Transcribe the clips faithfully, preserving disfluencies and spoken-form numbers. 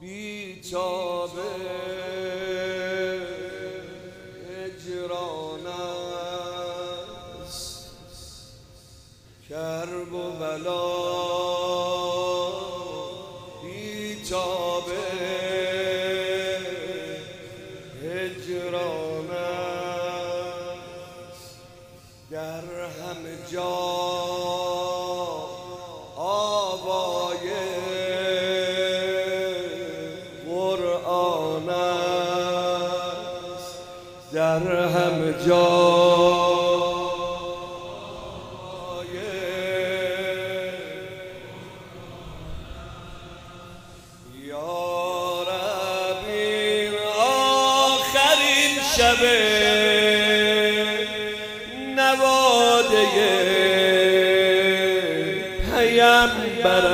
بیچاره هجران است، کرب و بلا بیچاره هجران است، در همه جا آوای قرآن است، در همه جا شب نواده پیامبر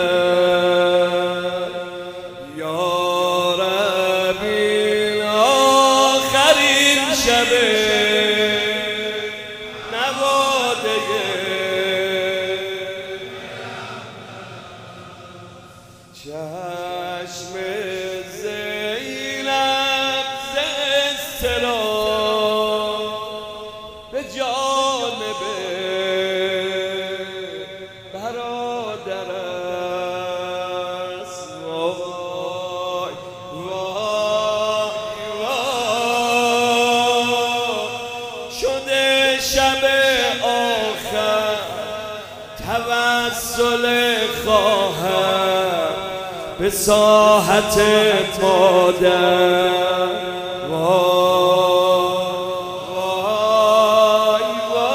یا ربی، آخرین شب نواده چشم زینب ز اضطراب به جانب برادر است. وای وای وای شده شب آخر توسل خواهر به ساحت مادر. وای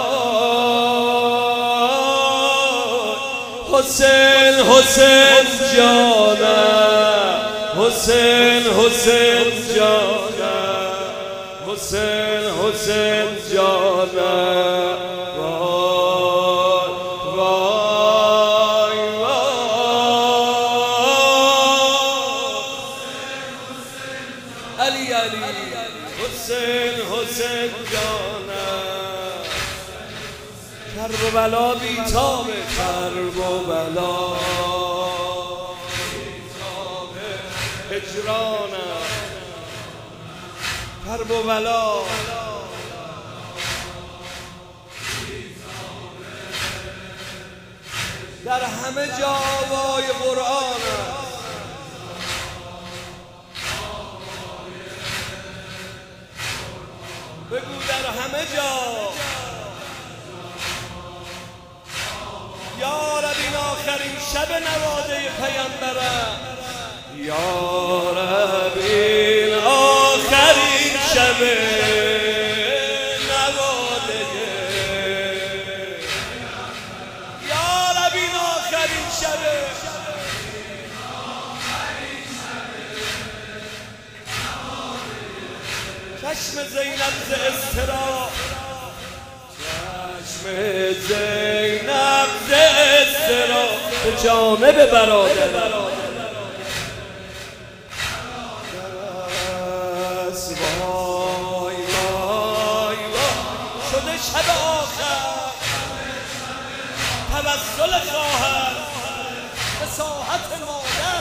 حسین حسین جانم، حسین حسین جانم، حسین حسین جانم. وای وای وای علی علی حسین حسین جانم. کرب و بلا بیتابه، کرب و بلا بیتابه هجرانم، کرب و بلا در همه جا آوای قرآن است. بگو در همه جا یا رب این آخرین شب نواده پیامبرم، یا رب این آخرین شب نواده، یا رب این آخرین شب چشم زینب ز اضطراب، چشم زینب ز اضطراب به جانب برادر است. وای وای وای شده شب آخر توسل خواهر به ساحت مادر.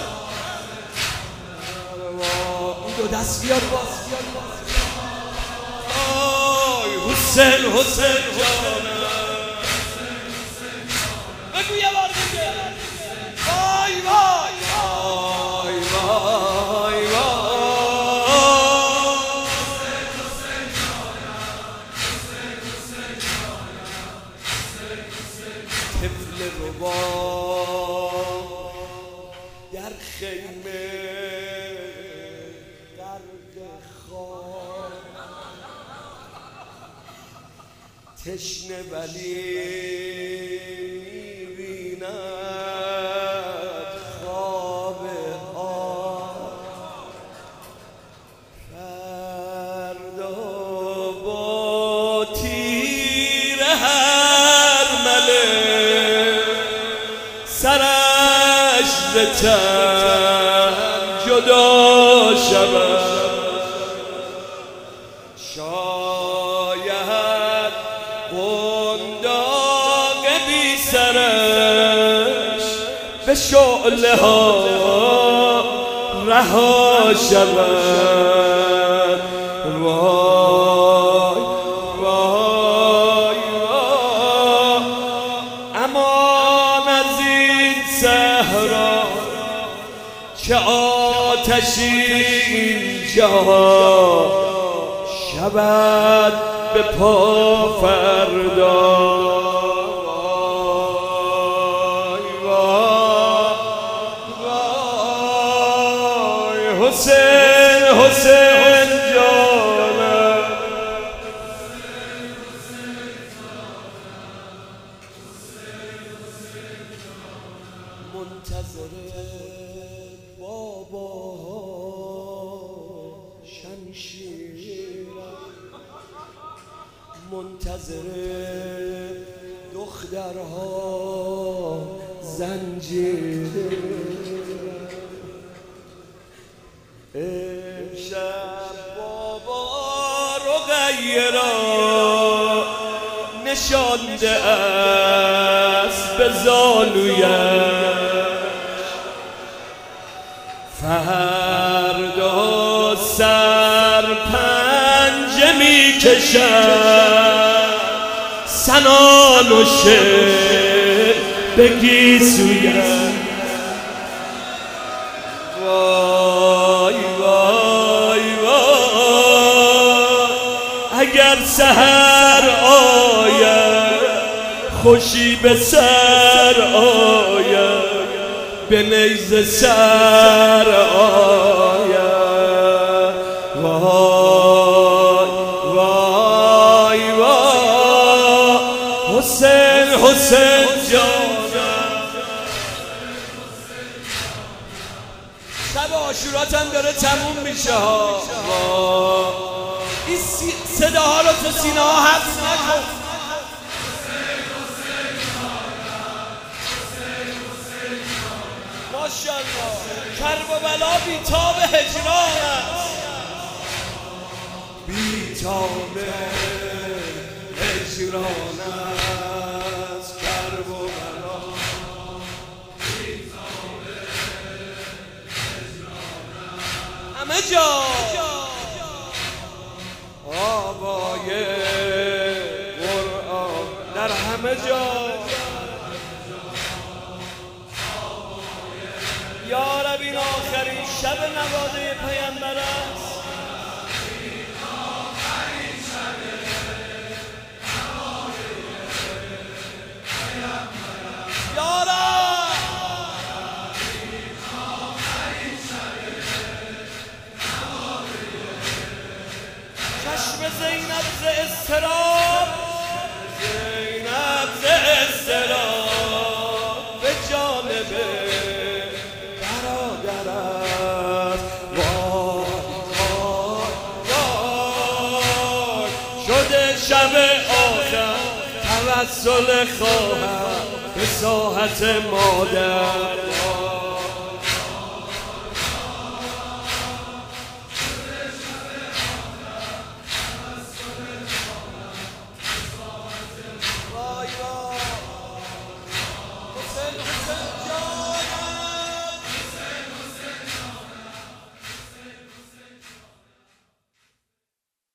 این دو دست بیار باز حسین حسین جانم. بگو یه بار دیگه وای وای وای وای وای طفل ربا در خیمه غرق خواب، تشنه ولی می‌بیند خواب آب. فردا با تیر هر مله سرش ز تن جدا شود. شاید قنداق بی سرش به شعله ها رها شود. وای وای وای امان از این صحرا که آتشی اینجا شود به پا فردا. حسین حسین جانم منتظر بابا شمشیرم، منتظر دخترها زنجیرم. امشب بابا رقیه نشانده است به زانویش، فردا سر پنجه می کشد سنان و شعر به گیسویش. اگر سحر آید خوشی به سر آید، به نیزه سر آید. وای وای وای حسین حسین جانم. شب عاشورات هم داره تموم میشه ها. این صداها رو تو سینه ها حبس نکن. ماشاءالله کرب و بلا بیتاب هجران است، بیتاب هجران است کرب و بلا، بیتاب هجران است همه جا. آوای قرآن در همه جا. یا رب این آخرین شب نواده پیامبر است. یا رب چشم زینب ز اضطراب، زینب ز اضطراب به جانب برادر است. وای وای وای شده شب آخر توسل خواهر به ساحت مادر.